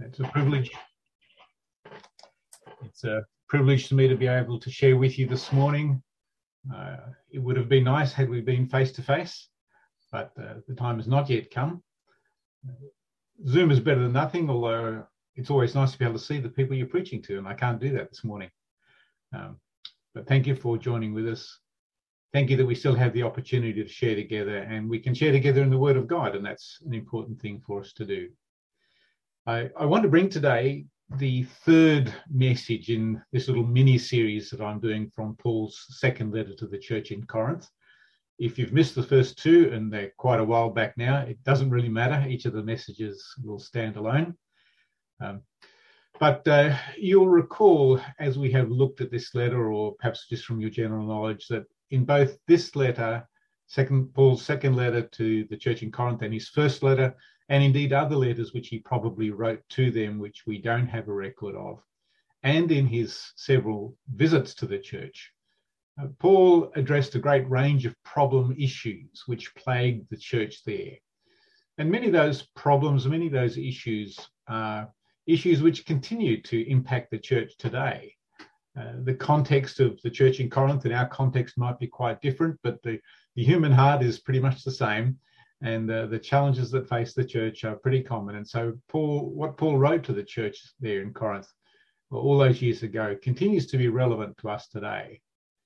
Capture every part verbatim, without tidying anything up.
It's a privilege. It's a privilege to me to be able to share with you this morning. Uh, it would have been nice had we been face to face, but uh, the time has not yet come. Zoom is better than nothing, although it's always nice to be able to see the people you're preaching to, and I can't do that this morning. Um, but thank you for joining with us. Thank you that we still have the opportunity to share together, and we can share together in the Word of God, and that's an important thing for us to do. I, I want to bring today the third message in this little mini-series that I'm doing from Paul's second letter to the church in Corinth. If you've missed the first two, and they're quite a while back now, it doesn't really matter. Each of the messages will stand alone. Um, but uh, you'll recall, as we have looked at this letter, or perhaps just from your general knowledge, that in both this letter, second Paul's second letter to the church in Corinth, and his first letter, and indeed other letters which he probably wrote to them, which we don't have a record of, and in his several visits to the church, uh, Paul addressed a great range of problem issues which plagued the church there. And many of those problems, many of those issues are issues which continue to impact the church today. Uh, the context of the church in Corinth and our context might be quite different, but the, the human heart is pretty much the same. And uh, the challenges that face the church are pretty common. And so Paul, what Paul wrote to the church there in Corinth well, all those years ago continues to be relevant to us today.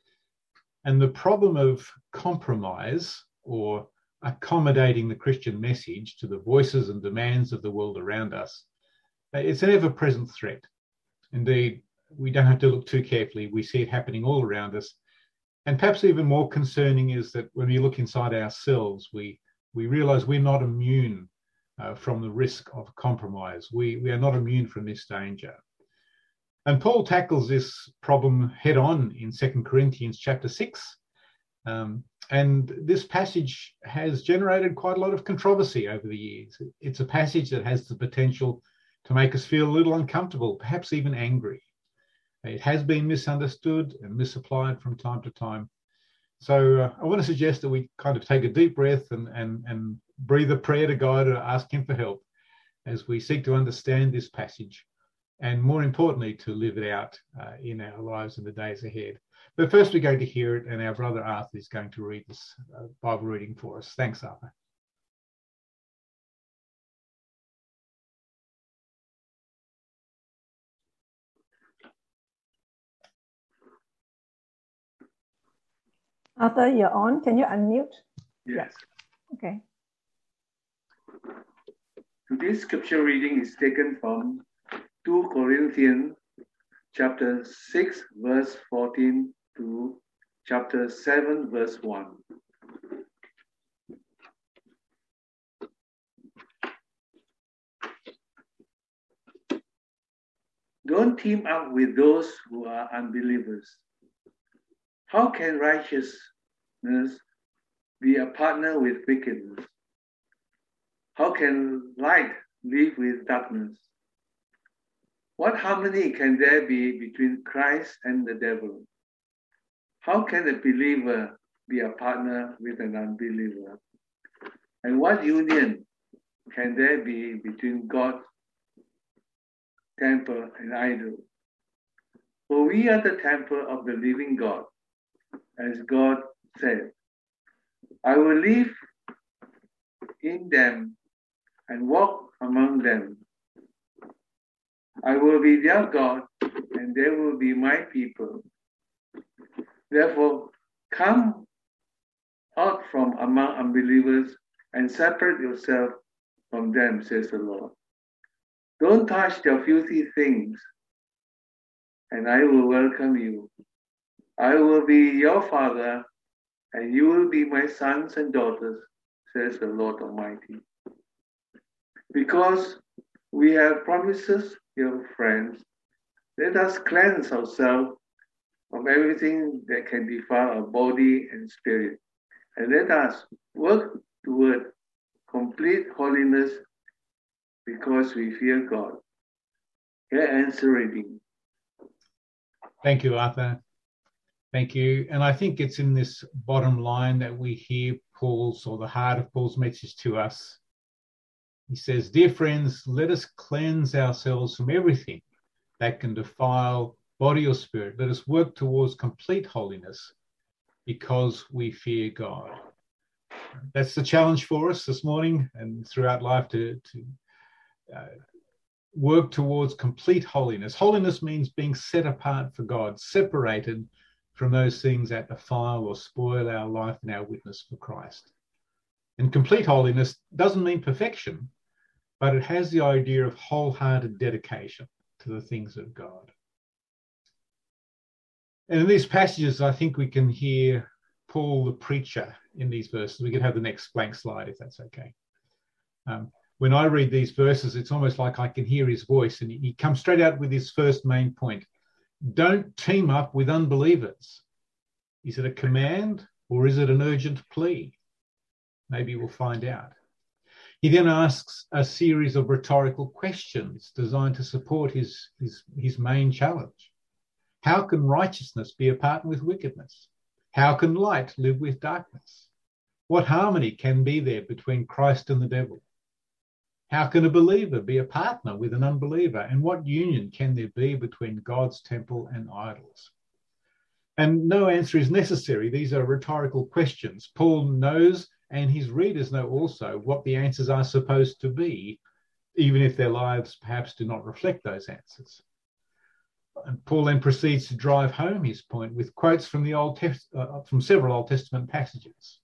And the problem of compromise, or accommodating the Christian message to the voices and demands of the world around us, it's an ever-present threat. Indeed, we don't have to look too carefully. We see it happening all around us. And perhaps even more concerning is that when we look inside ourselves, we we realize we're not immune uh, from the risk of compromise. We, we are not immune from this danger. And Paul tackles this problem head on in Second Corinthians chapter six. Um, and this passage has generated quite a lot of controversy over the years. It's a passage that has the potential to make us feel a little uncomfortable, perhaps even angry. It has been misunderstood and misapplied from time to time. So uh, I want to suggest that we kind of take a deep breath and, and, and breathe a prayer to God or ask him for help as we seek to understand this passage and, more importantly, to live it out uh, in our lives in the days ahead. But first we're going to hear it, and our brother Arthur is going to read this uh, Bible reading for us. Thanks, Arthur. Arthur, you're on. Can you unmute? Yes. Okay. Today's scripture reading is taken from Second Corinthians chapter six, verse fourteen to chapter seven, verse one. Don't team up with those who are unbelievers. How can righteousness be a partner with wickedness? How can light live with darkness? What harmony can there be between Christ and the devil? How can a believer be a partner with an unbeliever? And what union can there be between God's temple and idol? For we are the temple of the living God. As God said, I will live in them and walk among them. I will be their God, and they will be my people. Therefore, come out from among unbelievers and separate yourself from them, says the Lord. Don't touch their filthy things, and I will welcome you. I will be your father, and you will be my sons and daughters, says the Lord Almighty. Because we have promises, dear friends, let us cleanse ourselves from everything that can defile our body and spirit, and let us work toward complete holiness because we fear God. Here ends the reading. Thank you, Arthur. Thank you. And I think it's in this bottom line that we hear Paul's, or the heart of Paul's message to us. He says, dear friends, let us cleanse ourselves from everything that can defile body or spirit. Let us work towards complete holiness because we fear God. That's the challenge for us this morning and throughout life, to, to uh, work towards complete holiness. Holiness means being set apart for God, separated from those things that defile or spoil our life and our witness for Christ. And complete holiness doesn't mean perfection, but it has the idea of wholehearted dedication to the things of God. And in these passages, I think we can hear Paul the preacher in these verses. We can have the next blank slide if that's okay. Um, when I read these verses, it's almost like I can hear his voice, and he comes straight out with his first main point. Don't team up with unbelievers. Is it a command or is it an urgent plea? Maybe we'll find out. He then asks a series of rhetorical questions designed to support his, his, his main challenge. How can righteousness be a partner with wickedness? How can light live with darkness? What harmony can be there between Christ and the devil? How can a believer be a partner with an unbeliever? And what union can there be between God's temple and idols? And no answer is necessary. These are rhetorical questions. Paul knows, and his readers know also, what the answers are supposed to be, even if their lives perhaps do not reflect those answers. And Paul then proceeds to drive home his point with quotes from the Old Test, uh, from several Old Testament passages.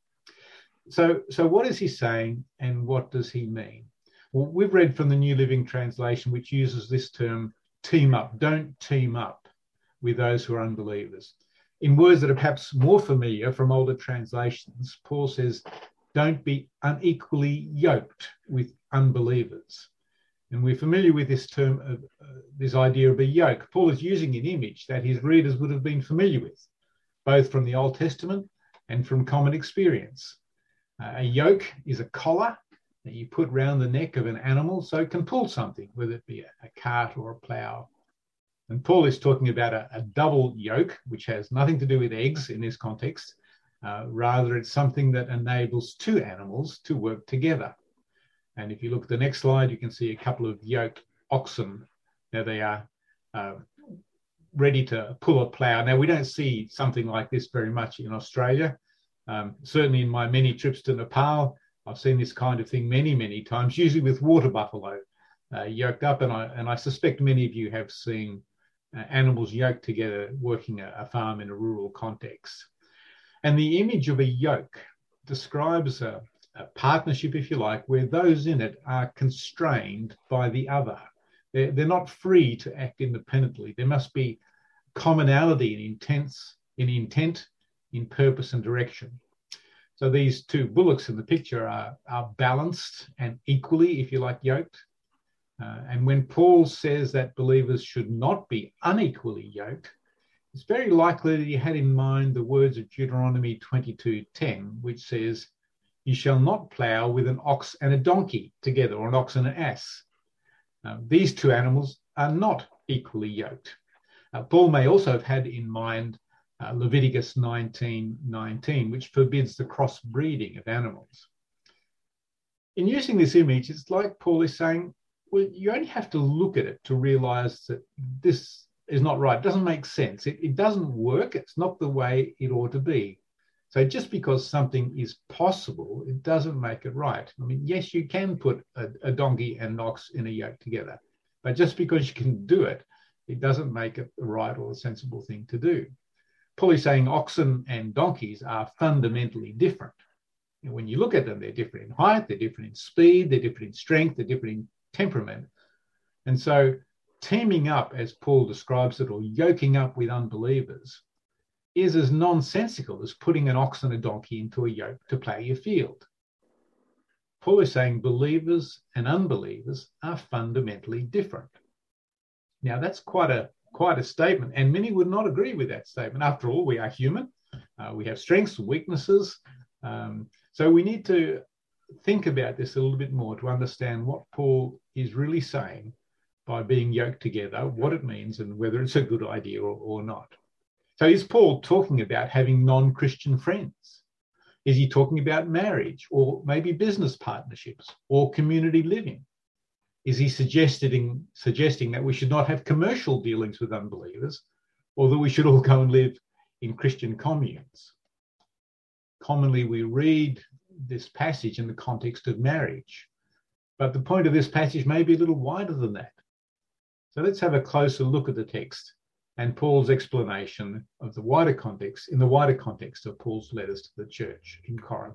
So, so what is he saying, and what does he mean? Well, we've read from the New Living Translation, which uses this term, team up. Don't team up with those who are unbelievers. In words that are perhaps more familiar from older translations, Paul says, don't be unequally yoked with unbelievers. And we're familiar with this term, of, uh, this idea of a yoke. Paul is using an image that his readers would have been familiar with, both from the Old Testament and from common experience. Uh, a yoke is a collar that you put round the neck of an animal so it can pull something, whether it be a, a cart or a plough. And Paul is talking about a, a double yoke, which has nothing to do with eggs in this context. Uh, rather, it's something that enables two animals to work together. And if you look at the next slide, you can see a couple of yoked oxen. Now they are uh, ready to pull a plough. Now, we don't see something like this very much in Australia. Um, certainly in my many trips to Nepal, I've seen this kind of thing many, many times, usually with water buffalo uh, yoked up. And I, and I suspect many of you have seen uh, animals yoked together working a, a farm in a rural context. And the image of a yoke describes a, a partnership, if you like, where those in it are constrained by the other. They're, they're not free to act independently. There must be commonality in intents, in intent, in purpose and direction. So these two bullocks in the picture are, are balanced and equally, if you like, yoked. Uh, and when Paul says that believers should not be unequally yoked, it's very likely that he had in mind the words of Deuteronomy twenty-two ten, which says, you shall not plough with an ox and a donkey together, or an ox and an ass. Uh, these two animals are not equally yoked. Uh, Paul may also have had in mind uh, Leviticus nineteen nineteen, which forbids the crossbreeding of animals. In using this image, it's like Paul is saying, well, you only have to look at it to realize that this is not right. It doesn't make sense. It, it doesn't work. It's not the way it ought to be. So just because something is possible, it doesn't make it right. I mean, yes, you can put a, a donkey and an ox in a yoke together, but just because you can do it, it doesn't make it the right or the sensible thing to do. Paul is saying oxen and donkeys are fundamentally different. And when you look at them, they're different in height, they're different in speed, they're different in strength, they're different in temperament. And so teaming up, as Paul describes it, or yoking up with unbelievers, is as nonsensical as putting an ox and a donkey into a yoke to plough your field. Paul is saying believers and unbelievers are fundamentally different. Now, that's quite a quite a statement, and many would not agree with that statement. After all, we are human. Uh, we have strengths and weaknesses. Um, so we need to think about this a little bit more to understand what Paul is really saying by being yoked together, what it means, and whether it's a good idea or, or not. So is Paul talking about having non-Christian friends? Is he talking about marriage or maybe business partnerships or community living? Is he suggesting, suggesting that we should not have commercial dealings with unbelievers, or that we should all go and live in Christian communes? Commonly, we read this passage in the context of marriage, but the point of this passage may be a little wider than that. So let's have a closer look at the text and Paul's explanation of the wider context, in the wider context of Paul's letters to the church in Corinth.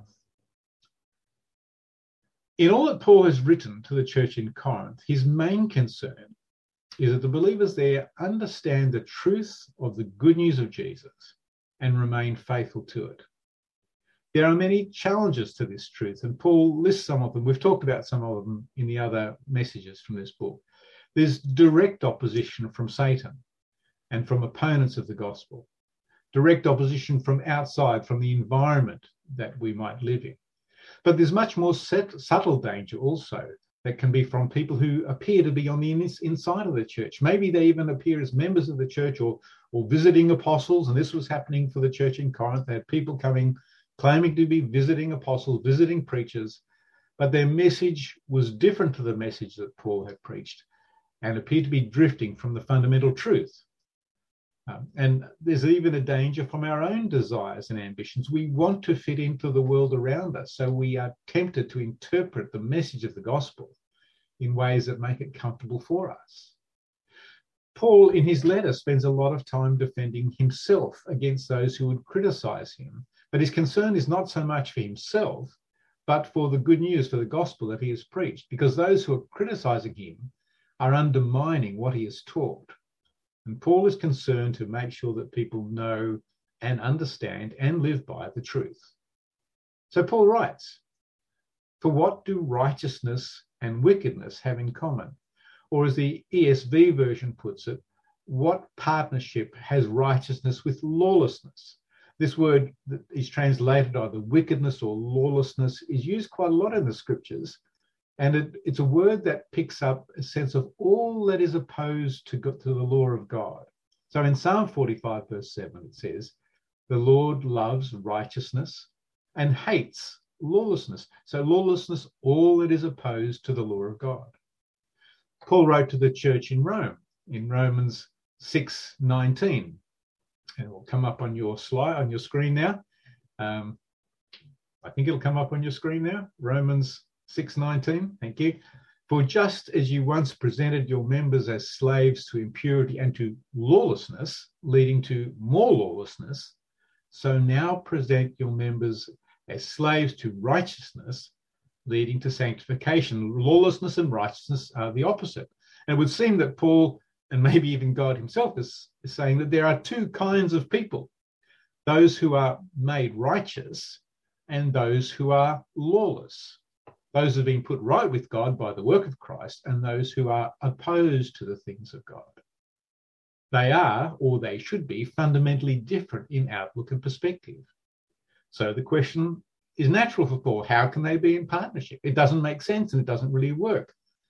In all that Paul has written to the church in Corinth, his main concern is that the believers there understand the truth of the good news of Jesus and remain faithful to it. There are many challenges to this truth, and Paul lists some of them. We've talked about some of them in the other messages from this book. There's direct opposition from Satan and from opponents of the gospel, direct opposition from outside, from the environment that we might live in. But there's much more set, subtle danger also that can be from people who appear to be on the in, inside of the church. Maybe they even appear as members of the church or, or visiting apostles, and this was happening for the church in Corinth. They had people coming, claiming to be visiting apostles, visiting preachers, but their message was different to the message that Paul had preached and appeared to be drifting from the fundamental truth. Um, and there's even a danger from our own desires and ambitions. We want to fit into the world around us, so we are tempted to interpret the message of the gospel in ways that make it comfortable for us. Paul, in his letter, spends a lot of time defending himself against those who would criticize him, but his concern is not so much for himself, but for the good news, for the gospel that he has preached, because those who are criticizing him are undermining what he has taught. And Paul is concerned to make sure that people know and understand and live by the truth. So Paul writes, "For what do righteousness and wickedness have in common?" Or as the E S V version puts it, what partnership has righteousness with lawlessness? This word that is translated either wickedness or lawlessness is used quite a lot in the scriptures. And it, it's a word that picks up a sense of all that is opposed to, to the law of God. So in Psalm forty-five, verse seven, it says, "The Lord loves righteousness and hates lawlessness." So lawlessness, all that is opposed to the law of God. Paul wrote to the church in Rome, in Romans six nineteen. And it will come up on your slide, on your screen now. Um, I think it'll come up on your screen now. Romans six nineteen, thank you. "For just as you once presented your members as slaves to impurity and to lawlessness, leading to more lawlessness, so now present your members as slaves to righteousness, leading to sanctification." Lawlessness and righteousness are the opposite. And it would seem that Paul, and maybe even God himself, is, is saying that there are two kinds of people: those who are made righteous and those who are lawless. Those who have been put right with God by the work of Christ and those who are opposed to the things of God. They are, or they should be, fundamentally different in outlook and perspective. So the question is natural for Paul: how can they be in partnership? It doesn't make sense and it doesn't really work.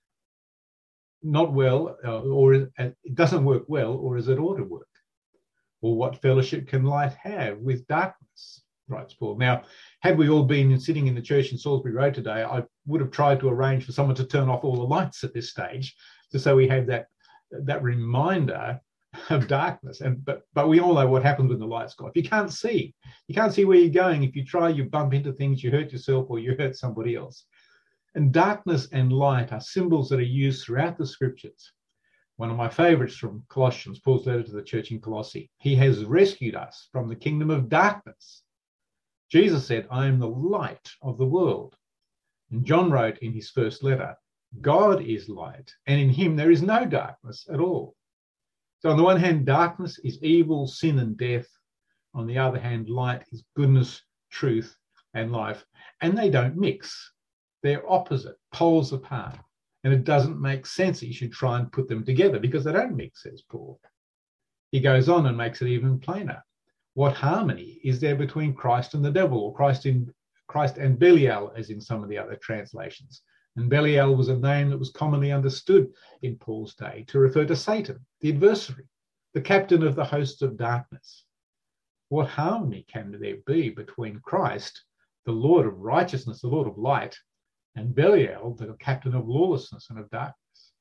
Not well, uh, or it doesn't work well, or as it ought to work. Or what fellowship can light have with darkness, writes Paul. Now, had we all been sitting in the church in Salisbury Road today, I would have tried to arrange for someone to turn off all the lights at this stage, just so we have that, that reminder of darkness. And but but we all know what happens when the lights go off. You can't see. You can't see where you're going. If you try, you bump into things, you hurt yourself or you hurt somebody else. And darkness and light are symbols that are used throughout the scriptures. One of my favorites from Colossians, Paul's letter to the church in Colossae. "He has rescued us from the kingdom of darkness." Jesus said, "I am the light of the world." And John wrote in his first letter, "God is light, and in him there is no darkness at all." So on the one hand, darkness is evil, sin, and death. On the other hand, light is goodness, truth, and life. And they don't mix. They're opposite, poles apart. And it doesn't make sense that you should try and put them together because they don't mix, says Paul. He goes on and makes it even plainer. What harmony is there between Christ and the devil, or Christ in Christ and Belial, as in some of the other translations? And Belial was a name that was commonly understood in Paul's day to refer to Satan, the adversary, the captain of the hosts of darkness. What harmony can there be between Christ, the Lord of righteousness, the Lord of light, and Belial, the captain of lawlessness and of darkness.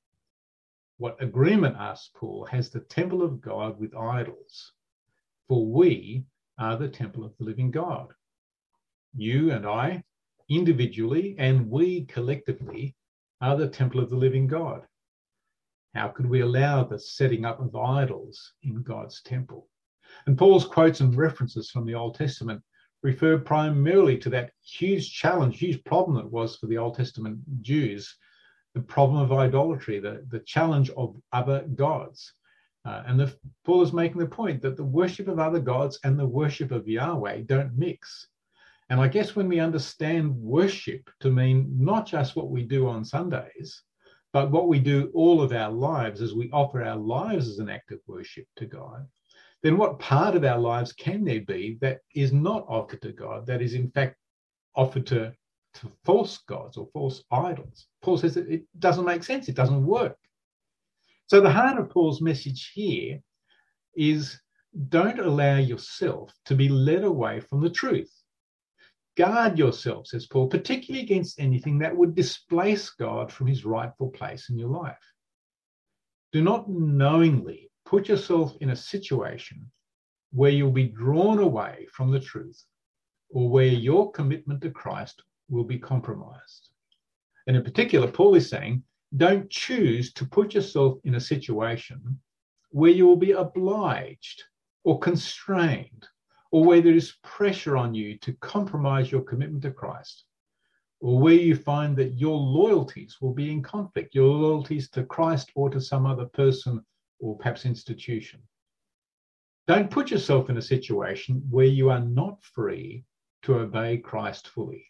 What agreement, asks Paul, has the temple of God with idols? For we are the temple of the living God. You and I, individually, and we collectively, are the temple of the living God. How could we allow the setting up of idols in God's temple? And Paul's quotes and references from the Old Testament refer primarily to that huge challenge, huge problem that was for the Old Testament Jews, the problem of idolatry, the, the challenge of other gods. Uh, and the, Paul is making the point that the worship of other gods and the worship of Yahweh don't mix. And I guess when we understand worship to mean not just what we do on Sundays, but what we do all of our lives as we offer our lives as an act of worship to God, then what part of our lives can there be that is not offered to God, that is in fact offered to, to false gods or false idols? Paul says that it doesn't make sense, it doesn't work. So the heart of Paul's message here is, don't allow yourself to be led away from the truth. Guard yourself, says Paul, particularly against anything that would displace God from his rightful place in your life. Do not knowingly put yourself in a situation where you'll be drawn away from the truth or where your commitment to Christ will be compromised. And in particular, Paul is saying, don't choose to put yourself in a situation where you will be obliged or constrained, or where there is pressure on you to compromise your commitment to Christ, or where you find that your loyalties will be in conflict, your loyalties to Christ or to some other person or perhaps institution. Don't put yourself in a situation where you are not free to obey Christ fully.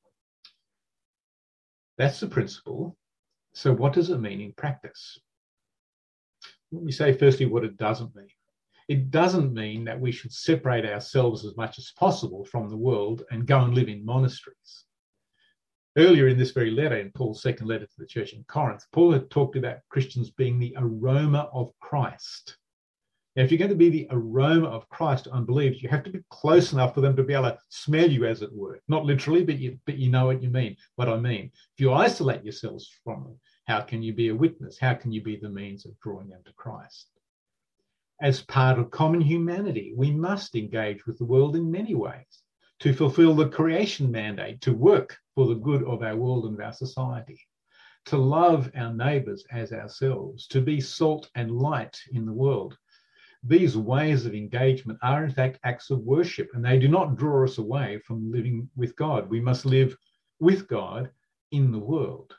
That's the principle. So what does it mean in practice? Let me say firstly what it doesn't mean. It doesn't mean that we should separate ourselves as much as possible from the world and go and live in monasteries. Earlier in this very letter, in Paul's second letter to the church in Corinth, Paul had talked about Christians being the aroma of Christ. Now, if you're going to be the aroma of Christ to unbelievers, you have to be close enough for them to be able to smell you, as it were. Not literally, but you, but you know what you mean, what I mean. If you isolate yourselves from them, how can you be a witness? How can you be the means of drawing them to Christ? As part of common humanity, we must engage with the world in many ways to fulfill the creation mandate, to work for the good of our world and our society, to love our neighbours as ourselves, to be salt and light in the world. These ways of engagement are in fact acts of worship, and they do not draw us away from living with God. We must live with God in the world.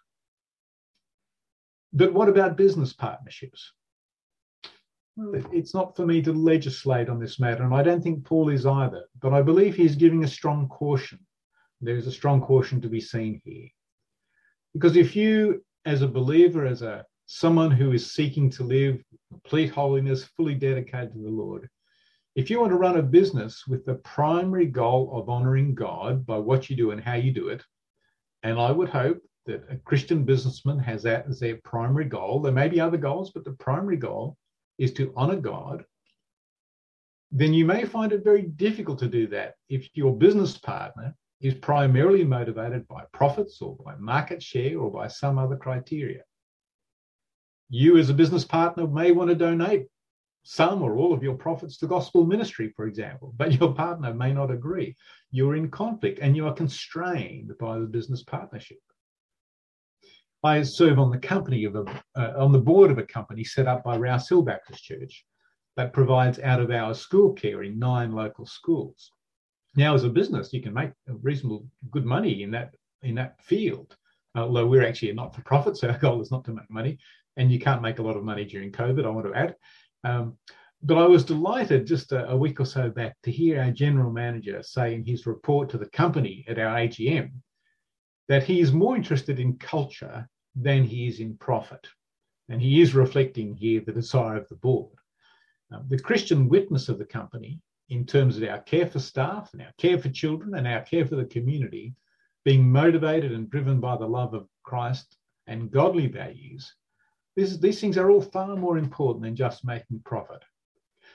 But what about business partnerships? Well, it's not for me to legislate on this matter, and I don't think Paul is either, but I believe he's giving a strong caution. There is a strong caution to be seen here. Because if you, as a believer, as a someone who is seeking to live complete holiness, fully dedicated to the Lord, if you want to run a business with the primary goal of honouring God by what you do and how you do it, and I would hope that a Christian businessman has that as their primary goal. There may be other goals, but the primary goal is to honour God, then you may find it very difficult to do that if your business partner is primarily motivated by profits or by market share or by some other criteria. You as a business partner may want to donate some or all of your profits to gospel ministry, for example, but your partner may not agree. You're in conflict and you are constrained by the business partnership. I serve on the company of a, uh, on the board of a company set up by Rouse Hill Baptist Church that provides out-of-hours school care in nine local schools. Now, as a business, you can make a reasonable good money in that in that field, although we're actually a not-for-profit, so our goal is not to make money, and you can't make a lot of money during COVID, I want to add. Um, but I was delighted just a, a week or so back to hear our general manager say in his report to the company at our A G M that he is more interested in culture than he is in profit. And he is reflecting here the desire of the board. Uh, the Christian witness of the company, in terms of our care for staff and our care for children and our care for the community, being motivated and driven by the love of Christ and godly values, this, these things are all far more important than just making profit.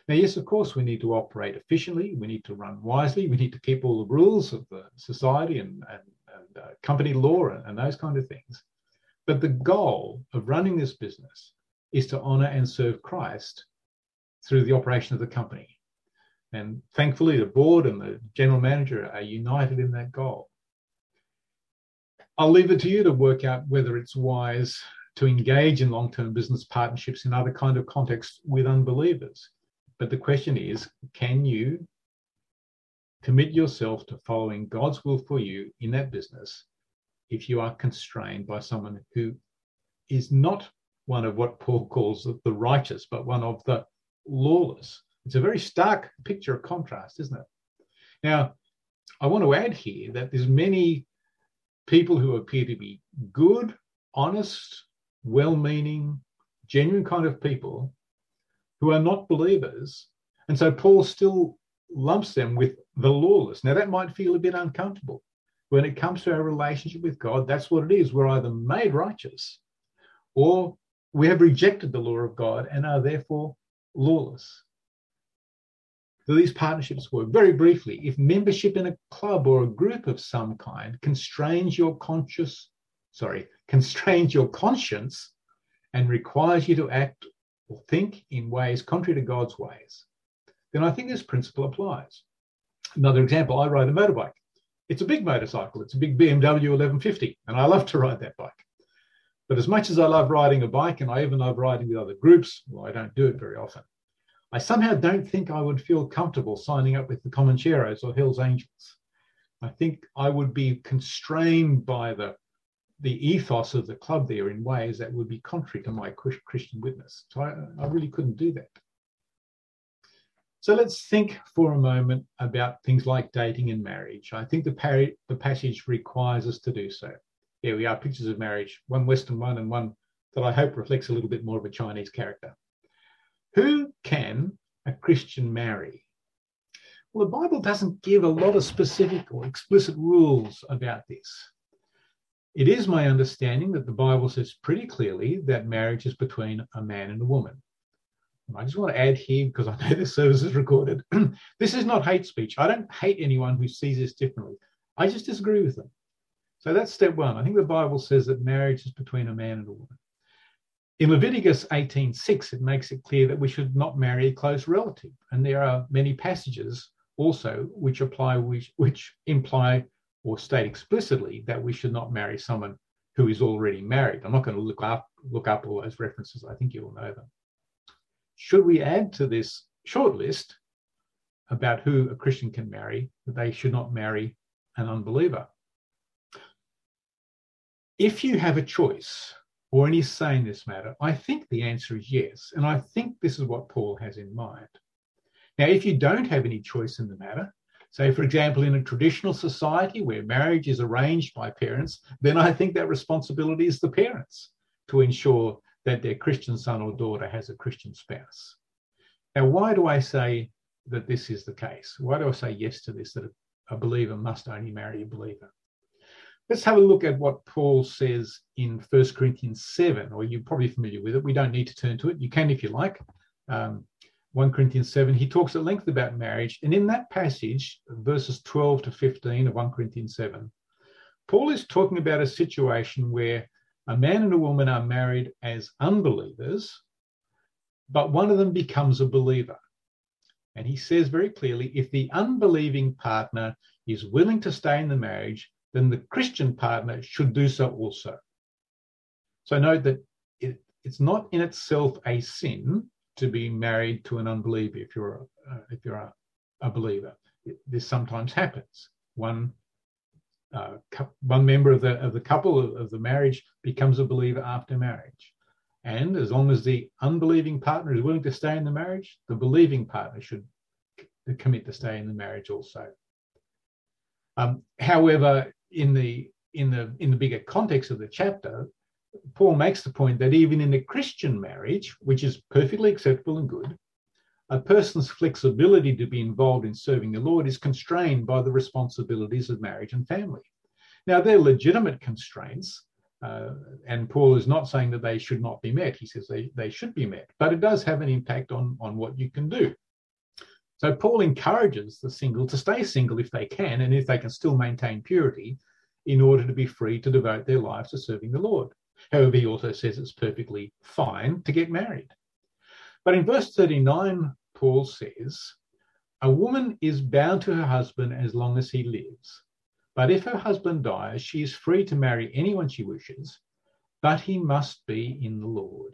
Now, yes, of course, we need to operate efficiently. We need to run wisely. We need to keep all the rules of the society and, and, and uh, company law and, and those kind of things. But the goal of running this business is to honour and serve Christ through the operation of the company. And thankfully, the board and the general manager are united in that goal. I'll leave it to you to work out whether it's wise to engage in long-term business partnerships in other kind of contexts with unbelievers. But the question is, can you commit yourself to following God's will for you in that business if you are constrained by someone who is not one of what Paul calls the righteous, but one of the lawless? It's a very stark picture of contrast, isn't it? Now, I want to add here that there's many people who appear to be good, honest, well-meaning, genuine kind of people who are not believers. And so Paul still lumps them with the lawless. Now, that might feel a bit uncomfortable. When it comes to our relationship with God, that's what it is. We're either made righteous or we have rejected the law of God and are therefore lawless. So these partnerships work. Very briefly, if membership in a club or a group of some kind constrains your conscious, sorry, constrains your conscience and requires you to act or think in ways contrary to God's ways, then I think this principle applies. Another example, I ride a motorbike. It's a big motorcycle. It's a big B M W eleven fifty, and I love to ride that bike. But as much as I love riding a bike, and I even love riding with other groups, well, I don't do it very often, I somehow don't think I would feel comfortable signing up with the Comancheros or Hells Angels. I think I would be constrained by the, the ethos of the club there in ways that would be contrary to my Christian witness. So I, I really couldn't do that. So let's think for a moment about things like dating and marriage. I think the, par- the passage requires us to do so. Here we are, pictures of marriage, one Western one and one that I hope reflects a little bit more of a Chinese character. Who can a Christian marry? Well, the Bible doesn't give a lot of specific or explicit rules about this. It is my understanding that the Bible says pretty clearly that marriage is between a man and a woman. And I just want to add here, because I know this service is recorded, this is not hate speech. I don't hate anyone who sees this differently. I just disagree with them. So that's step one. I think the Bible says that marriage is between a man and a woman. In Leviticus eighteen six, it makes it clear that we should not marry a close relative. And there are many passages also which apply, which, which imply or state explicitly that we should not marry someone who is already married. I'm not going to look up, look up all those references. I think you all know them. Should we add to this short list about who a Christian can marry, that they should not marry an unbeliever? If you have a choice or any say in this matter, I think the answer is yes. And I think this is what Paul has in mind. Now, if you don't have any choice in the matter, say, for example, in a traditional society where marriage is arranged by parents, then I think that responsibility is the parents to ensure that their Christian son or daughter has a Christian spouse. Now, why do I say that this is the case? Why do I say yes to this, that a believer must only marry a believer? Let's have a look at what Paul says in First Corinthians seven, or you're probably familiar with it. We don't need to turn to it. You can if you like. Um, First Corinthians seven, he talks at length about marriage. And in that passage, verses twelve to fifteen of First Corinthians seven, Paul is talking about a situation where a man and a woman are married as unbelievers, but one of them becomes a believer. And he says very clearly, if the unbelieving partner is willing to stay in the marriage, then the Christian partner should do so also. So note that it, it's not in itself a sin to be married to an unbeliever if you're a, uh, if you're a, a believer. It, this sometimes happens. One uh, one member of the of the couple of, of the marriage becomes a believer after marriage, and as long as the unbelieving partner is willing to stay in the marriage, the believing partner should c- commit to stay in the marriage also. Um, however, in the in the in the bigger context of the chapter, Paul makes the point that even in a Christian marriage, which is perfectly acceptable and good, a person's flexibility to be involved in serving the Lord is constrained by the responsibilities of marriage and family. Now, they're legitimate constraints, uh, and Paul is not saying that they should not be met. He says they, they should be met, but it does have an impact on, on what you can do So Paul encourages the single to stay single if they can, and if they can still maintain purity, in order to be free to devote their lives to serving the Lord. However, he also says it's perfectly fine to get married. But in verse thirty-nine, Paul says, a woman is bound to her husband as long as he lives. But if her husband dies, she is free to marry anyone she wishes, but he must be in the Lord.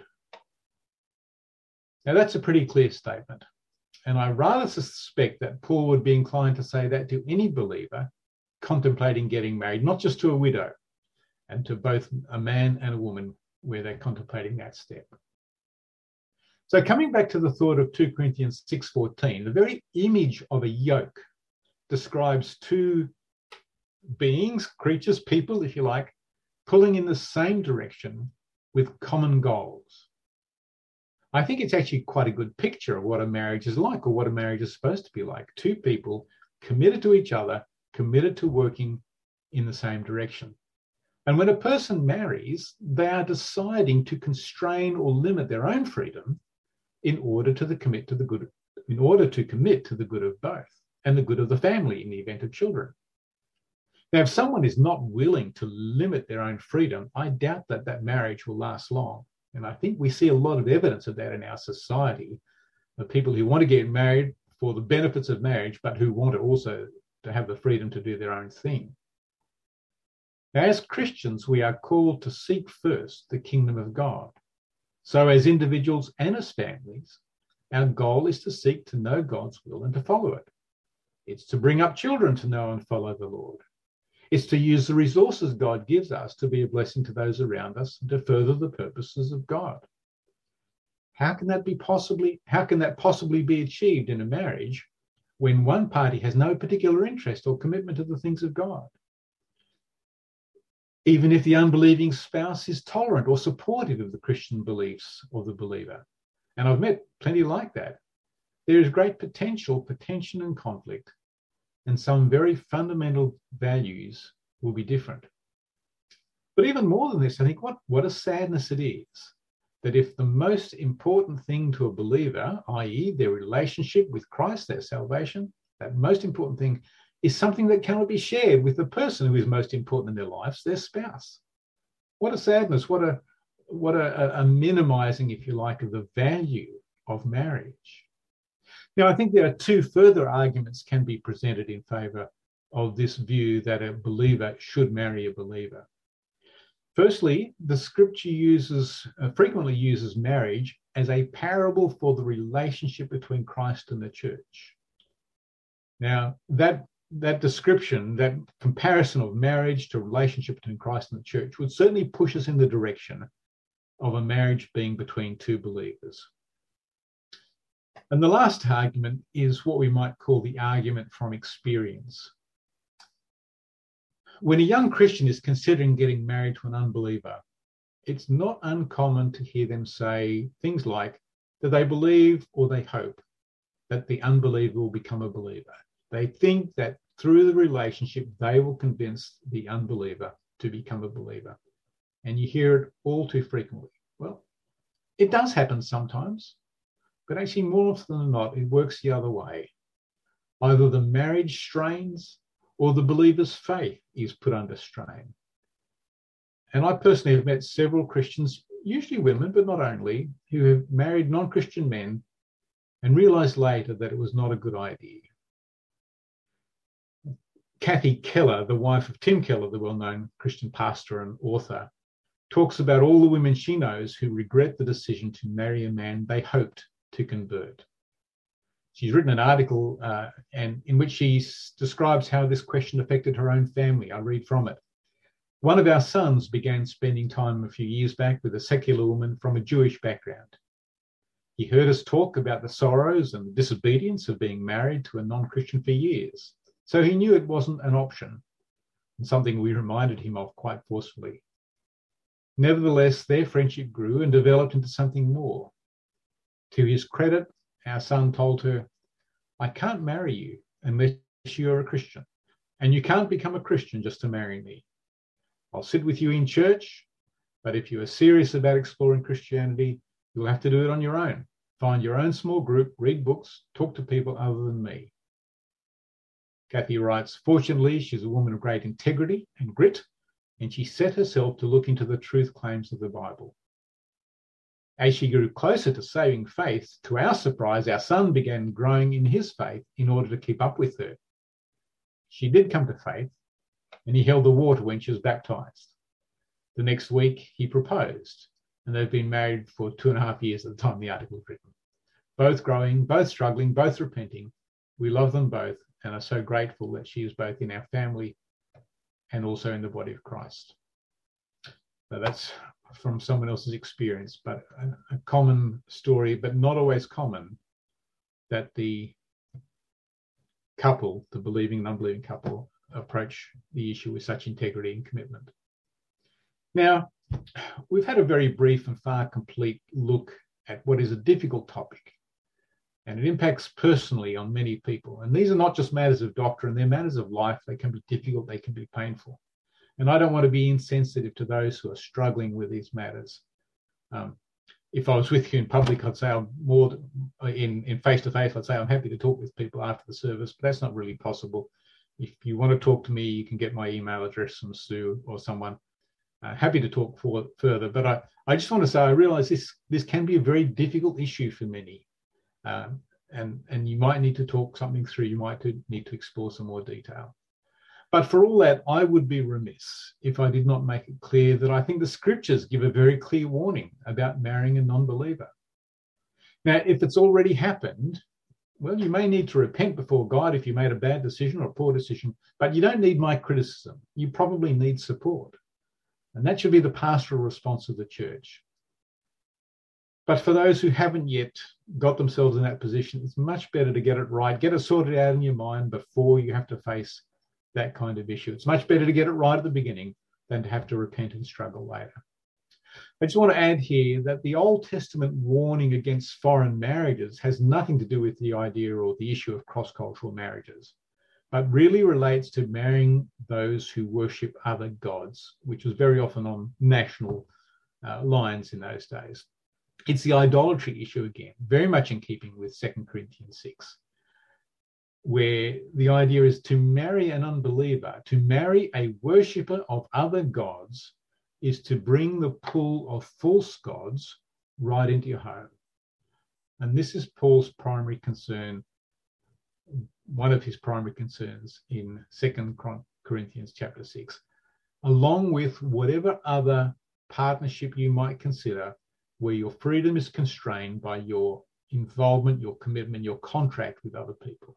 Now, that's a pretty clear statement. And I rather suspect that Paul would be inclined to say that to any believer contemplating getting married, not just to a widow, and to both a man and a woman where they're contemplating that step. So coming back to the thought of two Corinthians six fourteen, the very image of a yoke describes two beings, creatures, people, if you like, pulling in the same direction with common goals. I think it's actually quite a good picture of what a marriage is like, or what a marriage is supposed to be like. Two people committed to each other, committed to working in the same direction. And when a person marries, they are deciding to constrain or limit their own freedom in order to the commit to the good, in order to commit to the good of both and the good of the family in the event of children. Now, if someone is not willing to limit their own freedom, I doubt that that marriage will last long. And I think we see a lot of evidence of that in our society, of people who want to get married for the benefits of marriage, but who want to also to have the freedom to do their own thing. Now, as Christians, we are called to seek first the kingdom of God. So as individuals and as families, our goal is to seek to know God's will and to follow it. It's to bring up children to know and follow the Lord. It's to use the resources God gives us to be a blessing to those around us and to further the purposes of God. How can that be possibly, how can that possibly be achieved in a marriage when one party has no particular interest or commitment to the things of God? Even if the unbelieving spouse is tolerant or supportive of the Christian beliefs of the believer. And I've met plenty like that. There is great potential for tension and conflict, and some very fundamental values will be different. But even more than this, I think what, what a sadness it is that if the most important thing to a believer, that is their relationship with Christ, their salvation, that most important thing is something that cannot be shared with the person who is most important in their lives, their spouse. What a sadness, what a, what a, a minimizing, if you like, of the value of marriage. Now, I think there are two further arguments can be presented in favour of this view that a believer should marry a believer. Firstly, the scripture uses uh, frequently uses marriage as a parable for the relationship between Christ and the church. Now, that, that description, that comparison of marriage to relationship between Christ and the church would certainly push us in the direction of a marriage being between two believers. And the last argument is what we might call the argument from experience. When a young Christian is considering getting married to an unbeliever, it's not uncommon to hear them say things like that they believe or they hope that the unbeliever will become a believer. They think that through the relationship, they will convince the unbeliever to become a believer. And you hear it all too frequently. Well, it does happen sometimes. But actually, more often than not, it works the other way. Either the marriage strains or the believer's faith is put under strain. And I personally have met several Christians, usually women, but not only, who have married non-Christian men and realised later that it was not a good idea. Kathy Keller, the wife of Tim Keller, the well-known Christian pastor and author, talks about all the women she knows who regret the decision to marry a man they hoped to convert. She's written an article uh, and in which she s- describes how this question affected her own family. I read from it. One of our sons began spending time a few years back with a secular woman from a Jewish background. He heard us talk about the sorrows and the disobedience of being married to a non-Christian for years, so he knew it wasn't an option, and something we reminded him of quite forcefully. Nevertheless, their friendship grew and developed into something more. To his credit, our son told her, "I can't marry you unless you're a Christian, and you can't become a Christian just to marry me. I'll sit with you in church, but if you are serious about exploring Christianity, you'll have to do it on your own. Find your own small group, read books, talk to people other than me. Kathy writes, fortunately, she's a woman of great integrity and grit, and she set herself to look into the truth claims of the Bible. As she grew closer to saving faith, to our surprise, our son began growing in his faith in order to keep up with her. She did come to faith, and he held the water when she was baptized. The next week, he proposed, and they've been married for two and a half years at the time the article was written. Both growing, both struggling, both repenting. We love them both and are so grateful that she is both in our family and also in the body of Christ. So that's from someone else's experience, but a, a common story, but not always common, that the couple, the believing and unbelieving couple, approach the issue with such integrity and commitment. Now, we've had a very brief and far complete look at what is a difficult topic, and it impacts personally on many people. And these are not just matters of doctrine, they're matters of life. They can be difficult, they can be painful. And I don't want to be insensitive to those who are struggling with these matters. Um, if I was with you in public, I'd say I'm more in, in face-to-face, I'd say I'm happy to talk with people after the service, but that's not really possible. If you want to talk to me, you can get my email address from Sue or someone. Uh, happy to talk for, further, but I, I just want to say I realise this, this can be a very difficult issue for many. Um, and, and you might need to talk something through, you might to, need to explore some more detail. But for all that, I would be remiss if I did not make it clear that I think the scriptures give a very clear warning about marrying a non-believer. Now, if it's already happened, well, you may need to repent before God if you made a bad decision or a poor decision, but you don't need my criticism. You probably need support. And that should be the pastoral response of the church. But for those who haven't yet got themselves in that position, it's much better to get it right, get it sorted out in your mind before you have to face that kind of issue. It's much better to get it right at the beginning than to have to repent and struggle later. I just want to add here that the Old Testament warning against foreign marriages has nothing to do with the idea or the issue of cross-cultural marriages, but really relates to marrying those who worship other gods, which was very often on national uh, lines in those days. It's the idolatry issue again, very much in keeping with Second Corinthians six, where the idea is to marry an unbeliever, to marry a worshipper of other gods, is to bring the pull of false gods right into your home. And this is Paul's primary concern, one of his primary concerns in Second Corinthians chapter six, along with whatever other partnership you might consider where your freedom is constrained by your involvement, your commitment, your contract with other people.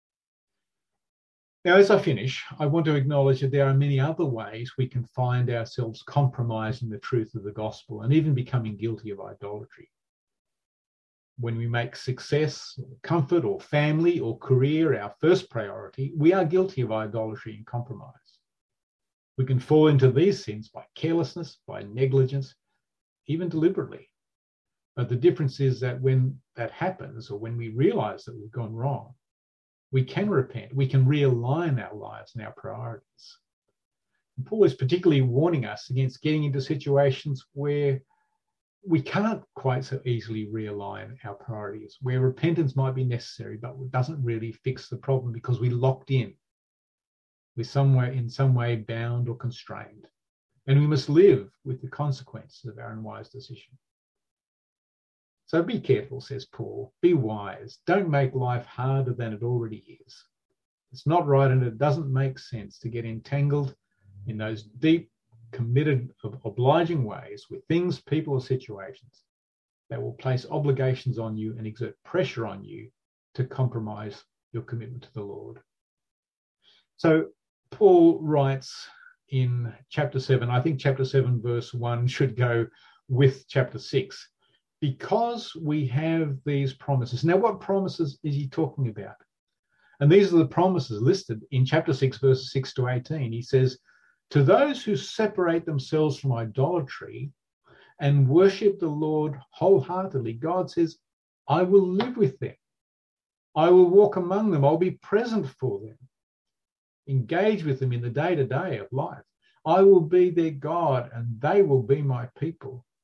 Now, as I finish, I want to acknowledge that there are many other ways we can find ourselves compromising the truth of the gospel and even becoming guilty of idolatry. When we make success, comfort, or family or career our first priority, we are guilty of idolatry and compromise. We can fall into these sins by carelessness, by negligence, even deliberately. But the difference is that when that happens, or when we realize that we've gone wrong, we can repent, we can realign our lives and our priorities. And Paul is particularly warning us against getting into situations where we can't quite so easily realign our priorities, where repentance might be necessary, but it doesn't really fix the problem because we're locked in. We're somewhere in some way bound or constrained. And we must live with the consequences of our unwise decision. So be careful, says Paul. Be wise. Don't make life harder than it already is. It's not right, and it doesn't make sense to get entangled in those deep, committed, obliging ways with things, people, or situations that will place obligations on you and exert pressure on you to compromise your commitment to the Lord. So Paul writes in chapter seven, I think chapter seven, verse one should go with chapter six, because we have these promises. Now, what promises is he talking about? And these are the promises listed in chapter six, verses six to eighteen. He says, to those who separate themselves from idolatry and worship the Lord wholeheartedly, God says, I will live with them. I will walk among them. I'll be present for them. Engage with them in the day-to-day of life. I will be their God and they will be my people.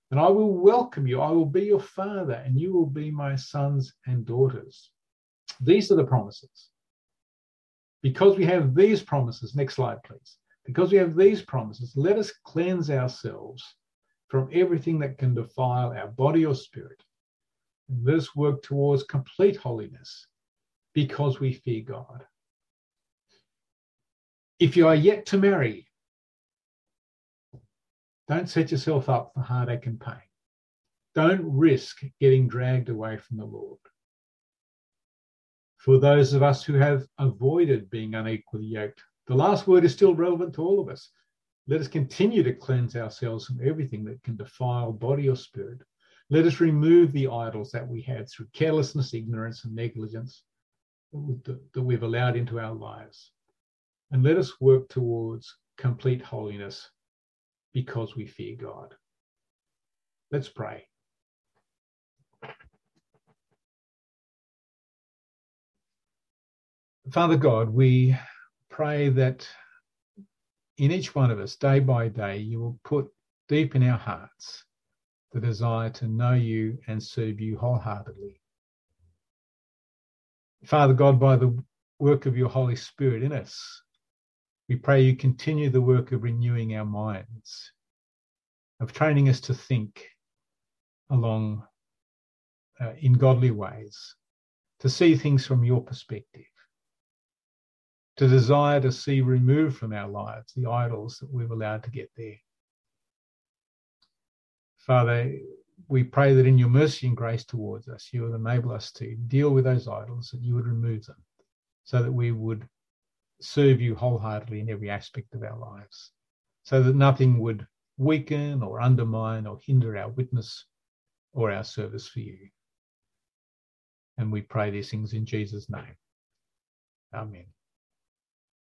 And I will welcome you. I will be your father, and you will be my sons and daughters. These are the promises. Because we have these promises, next slide, please. Because we have these promises, let us cleanse ourselves from everything that can defile our body or spirit. And let us work towards complete holiness because we fear God. If you are yet to marry, don't set yourself up for heartache and pain. Don't risk getting dragged away from the Lord. For those of us who have avoided being unequally yoked, the last word is still relevant to all of us. Let us continue to cleanse ourselves from everything that can defile body or spirit. Let us remove the idols that we have through carelessness, ignorance, and negligence that we've allowed into our lives. And let us work towards complete holiness because we fear God. Let's pray. Father God, we pray that in each one of us, day by day, you will put deep in our hearts the desire to know you and serve you wholeheartedly. Father God, by the work of your Holy Spirit in us, we pray you continue the work of renewing our minds, of training us to think along uh, in godly ways, to see things from your perspective, to desire to see removed from our lives the idols that we've allowed to get there. Father, we pray that in your mercy and grace towards us, you would enable us to deal with those idols, that you would remove them, so that we would serve you wholeheartedly in every aspect of our lives, so that nothing would weaken or undermine or hinder our witness or our service for you. And we pray these things in Jesus' name. Amen.